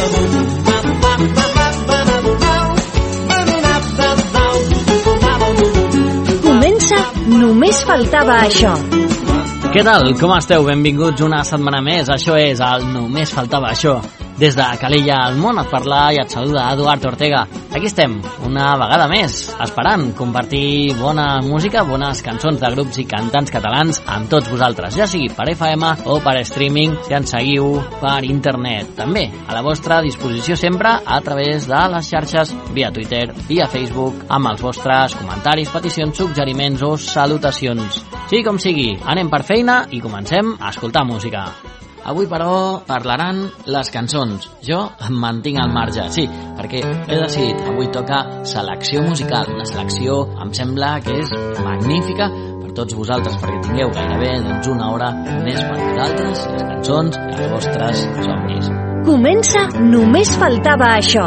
Comença Només faltava això. Què tal? Com esteu? Benvinguts una setmana més. Això és el Només faltava això. Des de Calella al món et parla i et saluda Eduard Ortega. Aquí estem, una vegada més, esperant compartir bona música, bones cançons de grups i cantants catalans amb tots vosaltres, ja sigui per FM o per streaming, si ens seguiu per internet. També a la vostra disposició sempre a través de les xarxes, via Twitter, via Facebook, amb els vostres comentaris, peticions, suggeriments o salutacions. Sí, com sigui, anem per feina i comencem a escoltar música. Avui, però, parlaran les cançons. Jo em mantinc al marge, sí, perquè he decidit, avui toca selecció musical. Una selecció, em sembla que és magnífica per tots vosaltres, perquè tingueu gairebé una hora més per vosaltres, les cançons i els vostres somnis. Comença Només faltava això.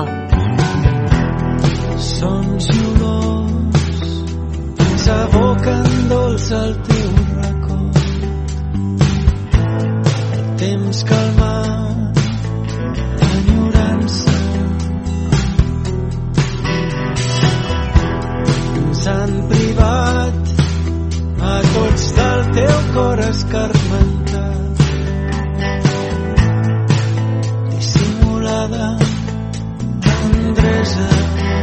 Sons i olors ens aboquen dolç al teu racó. Temps calmat, enyorança. Ens han privat a tots del teu cor escarmentat, dissimulada tendresa.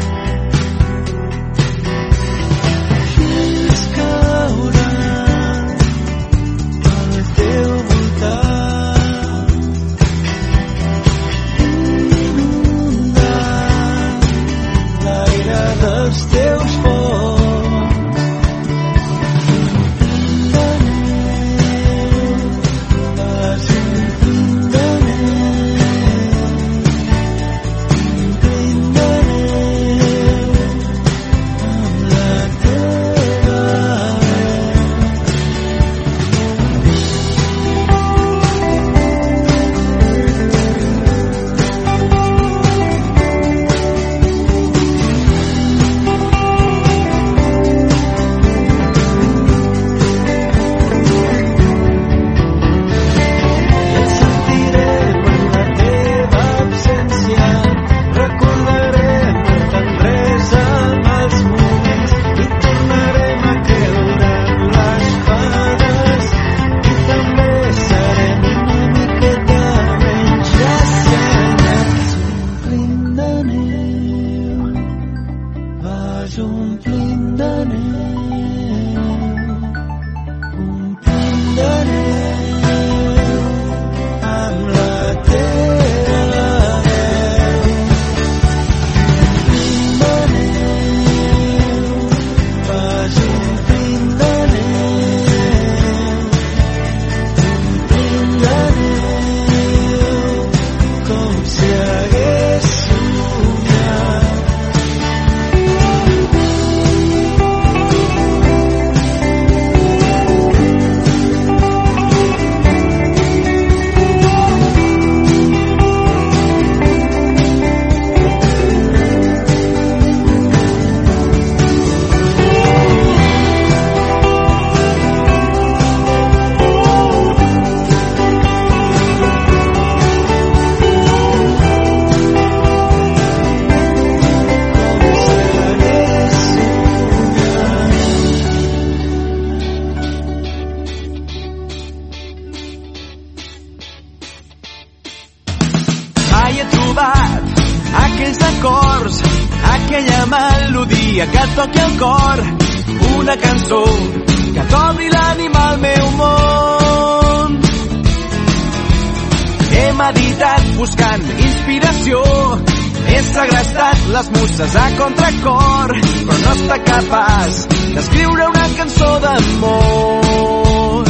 Fins cauran al teu voltant, dels teus fons. De neu, vas omplint de neu, omplint de neu, amb la teva que et toqui el cor, una cançó que t'obri l'ànima al meu món. He meditat buscant inspiració, he segrestat les muses a contracor, però no està capaç d'escriure una cançó d'amor.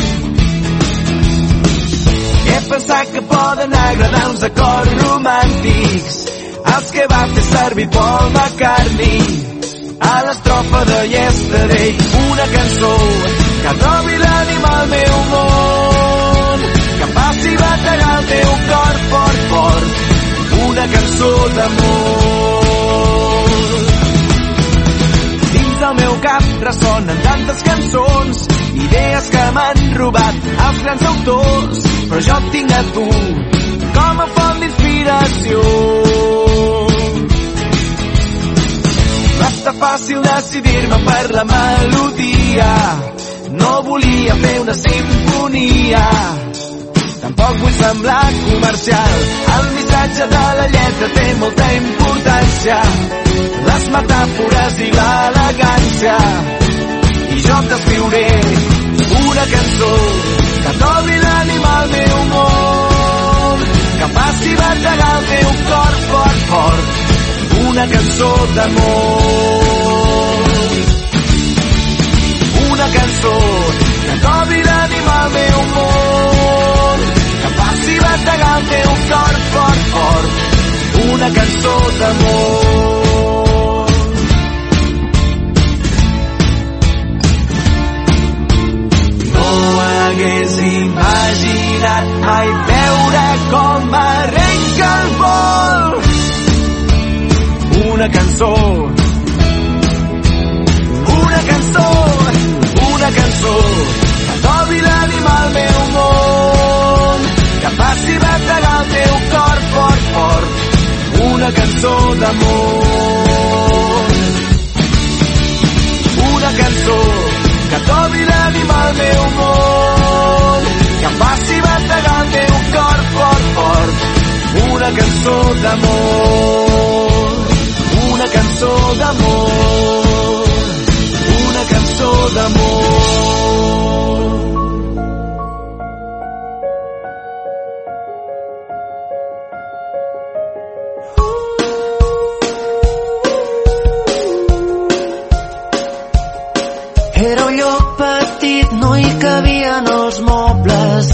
He pensat que poden agradar uns acords romàntics, els que va fer servir Paul McCartney a l'estrofa de Yesterday. Una cançó que trobi l'ànima al meu món, que faci bategar el teu cor fort, fort. Una cançó d'amor. Dins del meu cap ressonen tantes cançons, idees que m'han robat els grans autors, però jo et tinc a tu com a font d'inspiració. fàcil decidir-me per la melodia. No volia fer una simfonia, tampoc vull semblar comercial. El missatge de la lletra té molta importància, les metàfores i l'elegància. I jo t'escriuré una cançó que trobi l'ànima al meu món, que faci bategar el teu cor fort, fort. Una cançó d'amor. Una cançó que trobi l'ànima al meu món, que faci bategar el teu cor fort, fort. Una cançó d'amor. No hagués imaginat mai veure com arrenca el vol. Una cançó, una cançó, una cançó que trobi l'ànima al meu món, que faci bategar el teu cor fort, fort. Una cançó d'amor. Una cançó que trobi l'ànima al meu món, que faci bategar el teu cor fort, fort. Una cançó d'amor. Una cançó d'amor. Una cançó d'amor. Era un lloc petit, no hi cabien els mobles.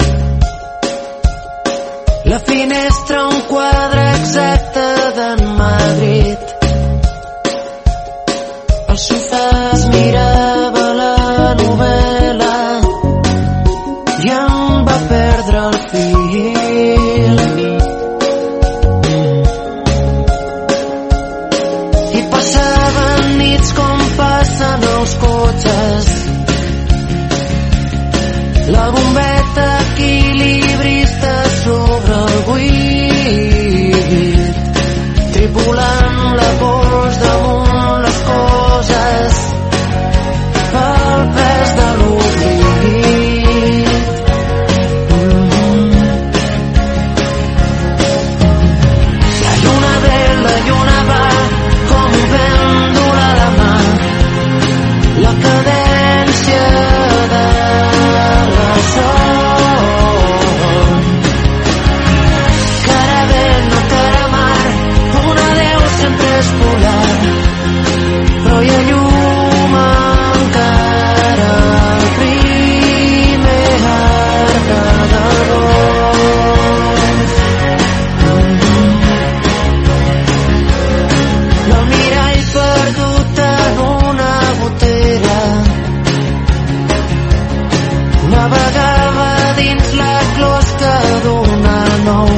La finestra un quadre exacte d'en Madrid. Al sofà es mirava la novel·la i em va perdre el fil. I passaven nits com passen els cotxes, la bombeta equilibrista sobre el buit, tripulant la pols damunt les coses pel pes de l'oblit. La lluna ve, la lluna va, com un pèndol a la mà, la cadència de la son. Cara vent o cara mar, un adeu sempre és polar, però hi ha llum encara al primer arc de bosc. L'almirall perdut en una gotera navegava dins la closca d'una nou.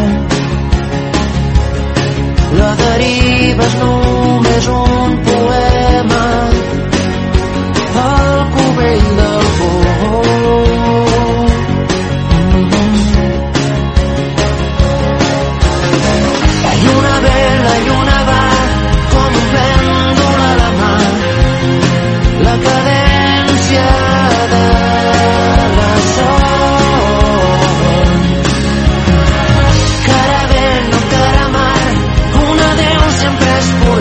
La deriva és només un poema al cubell del pou. La lluna ve, la lluna va, com un pèndol a la mà, la cadència de la son. Cara vent o cara mar, un adeu sempre és polar,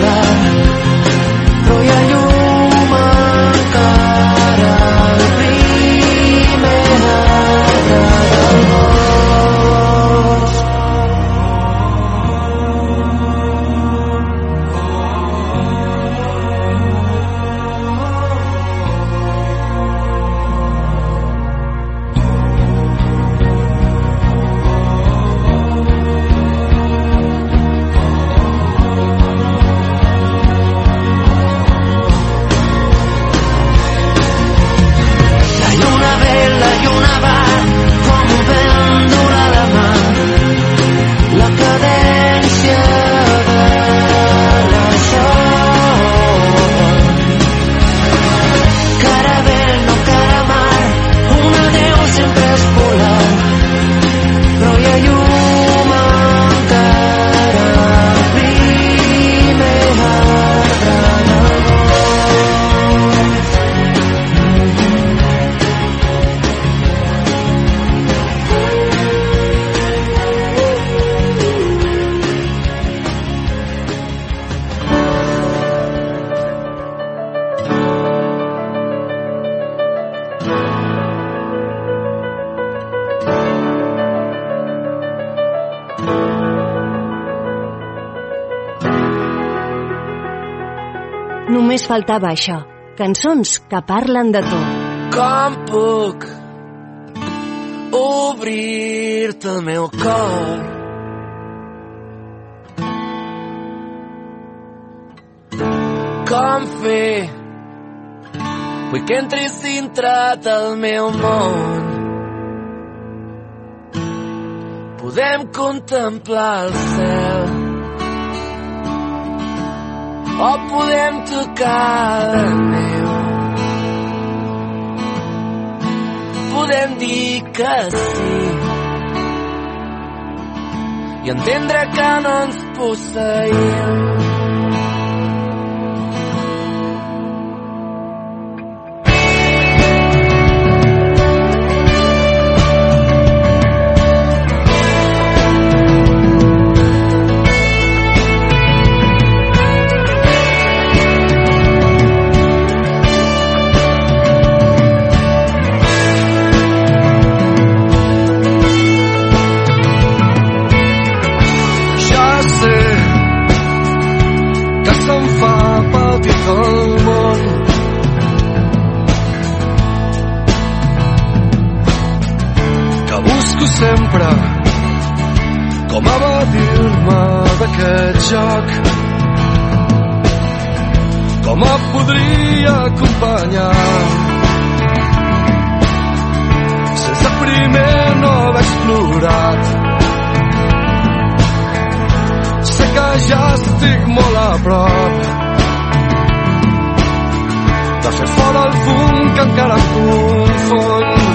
Només faltava això. Cançons que parlen de tu. Com puc obrir-te el meu cor? Com fer? Vull que entris dintre del meu món. Podem contemplar el cel o podem tocar la neu. Podem dir que sí i entendre que no ens posseïm. Sempre com a evadir-me d'aquest joc, com et podria acompanyar sense primer no haver explorat. Sé que ja estic molt a prop de fer fora el fum que encara em confon.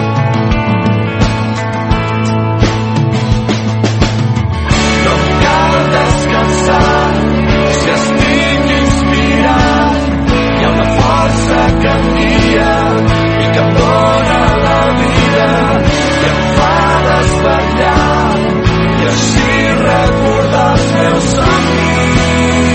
Si estic inspirat, hi ha una força que em guia i que em dóna la vida i em fa desvetllar i així recordar els meus somnis.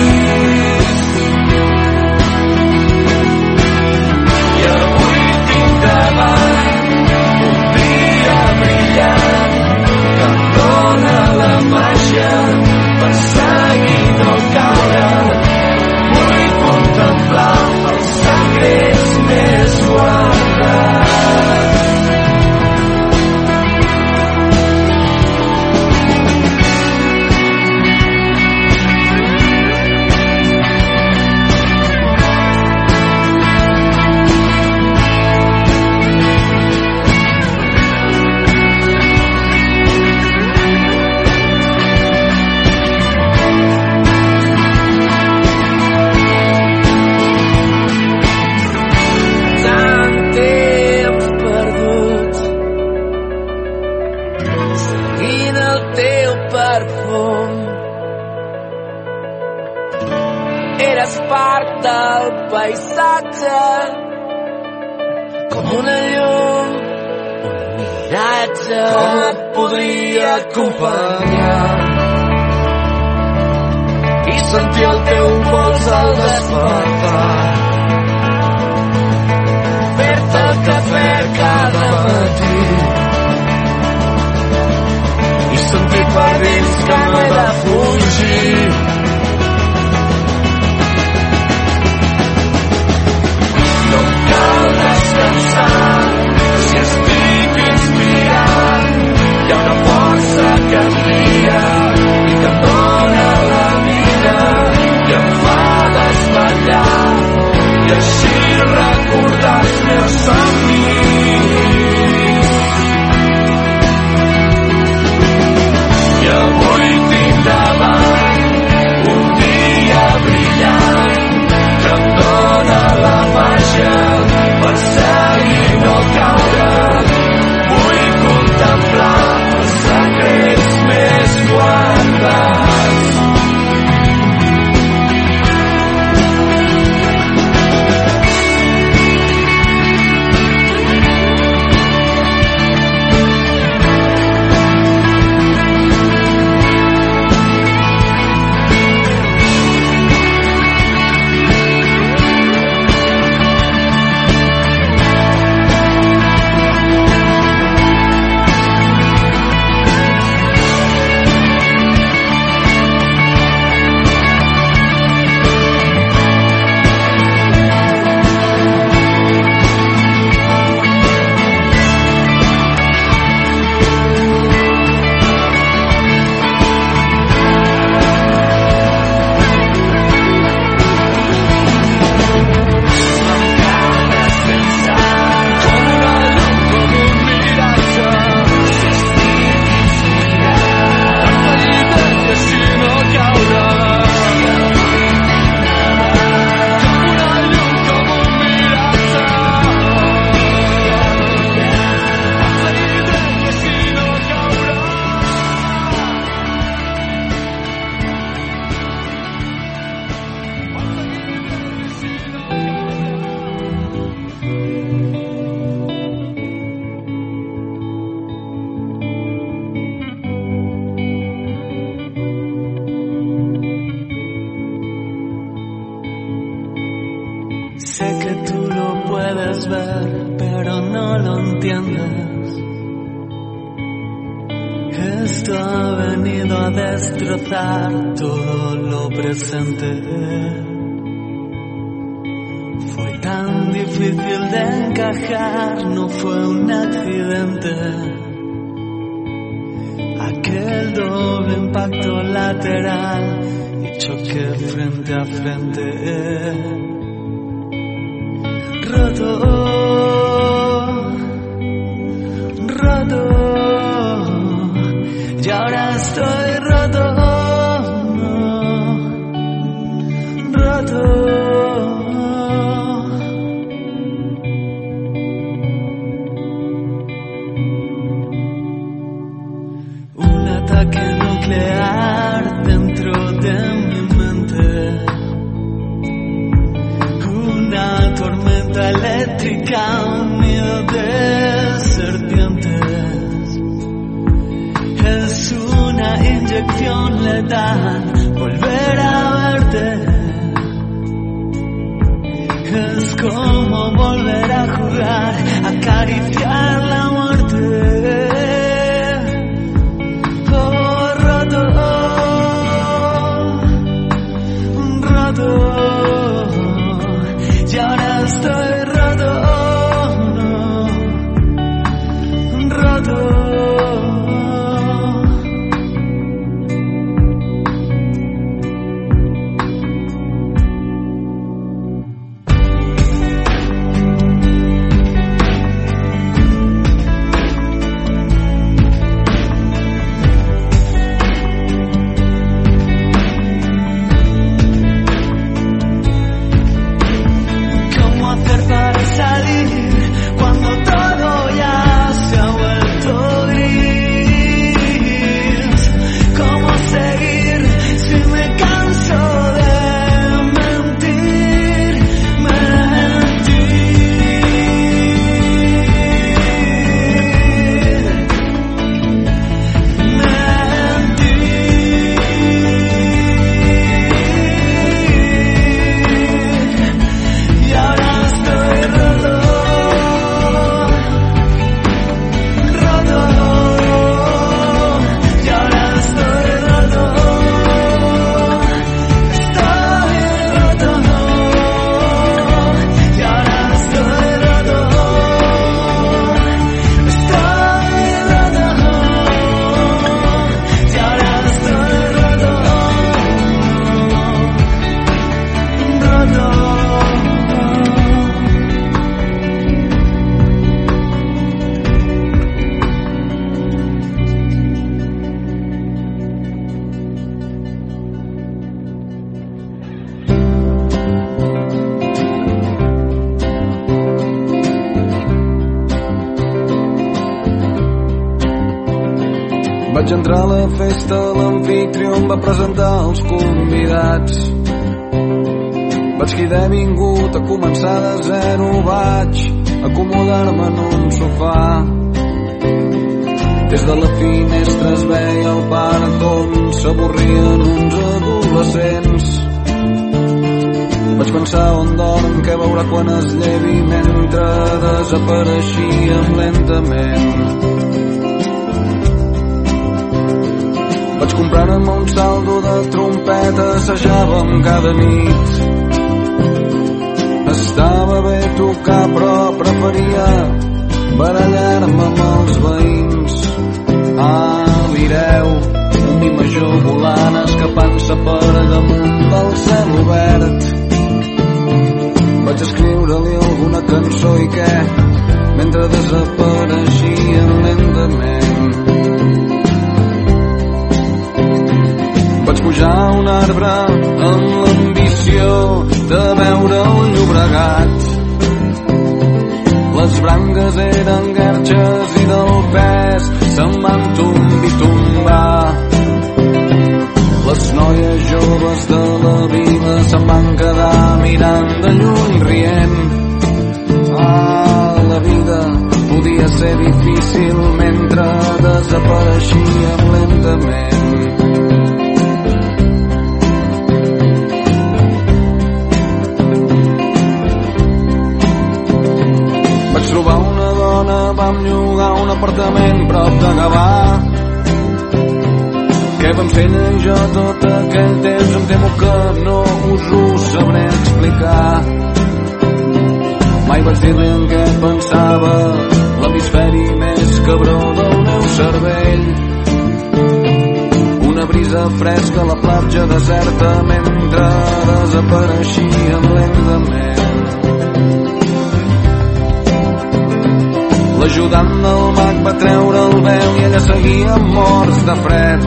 I avui tinc davant un dia brillant que em dóna la màgia per seguir no caure. Vull contemplar els secrets més guardats. Eres part del paisatge, com una llum, un miratge. Com et podria acompanyar i sentir el teu pols al despertar, fer-te el cafè cada matí i sentir per dins que no he de fugir. Si estic inspirat, hi ha una força que em guia i que em dóna la vida i em fa desvetllar i així recordar els meus somnis. I avui tinc davant Sé que tú lo puedes ver, pero no lo entiendes. Esto ha venido a destrozar todo lo presente. Fue tan difícil de encajar, no fue un accidente. Aquel doble impacto lateral y choque frente a frente. Roto, roto, y ahora estoy roto, roto. Un ataque nuclear dentro de mi mente. Una tormenta eléctrica, un nido de serpientes. Es una inyección letal volver a verte. Es como volver a jugar, acariciar la muerte. Oh, roto, roto. Y ahora estoy roto, roto. Vaig entrar a la festa, l'amfitrió em va presentar els convidats. Vaig cridar vingut, a començar de zero vaig acomodar-me en un sofà. Des de la finestra es veia el parc on s'avorrien uns adolescents. Vaig pensar on dorm, què veurà quan es llevi, mentre desapareixíem lentament. Vaig comprar-me un saldo de trompeta, assajàvem cada nit. Estava bé tocar, però preferia barallar-me amb els veïns. A l'Ireu, un mi major volant, escapant-se per damunt del cel obert. Vaig escriure-li alguna cançó i què, mentre desapareixien lentament. Vaig pujar a un arbre amb l'ambició de veure el Llobregat. Les branques eren guerxes i del pes se'n van tombar. Les noies joves de la vila se'n van quedar mirant de lluny rient. La vida podia ser difícil mentre desapareixíem lentament. Doncs ella i jo tot aquell temps em temo que no us ho sabré explicar. Mai vaig dir-li en què pensava, l'hemisferi més cabró del meu cervell. Una brisa fresca a la platja deserta mentre desapareixien lentament. L'ajudant del mag va treure el vel i ella seguia morts de fred.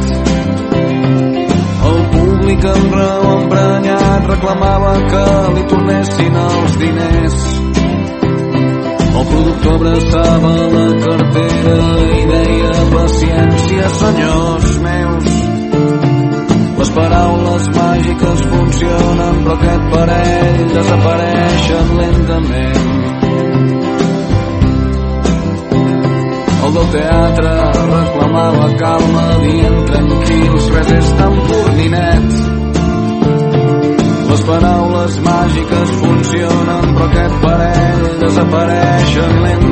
El públic amb raó emprenyat reclamava que li tornessin els diners. El productor abraçava la cartera i deia: paciència, senyors meus. Les paraules màgiques funcionen, però aquest parell desapareixen lentament. El del teatre reclamava calma, dient: tranquils, res és tan pur ni net. Les paraules màgiques funcionen, però aquest parell desapareixen lentament.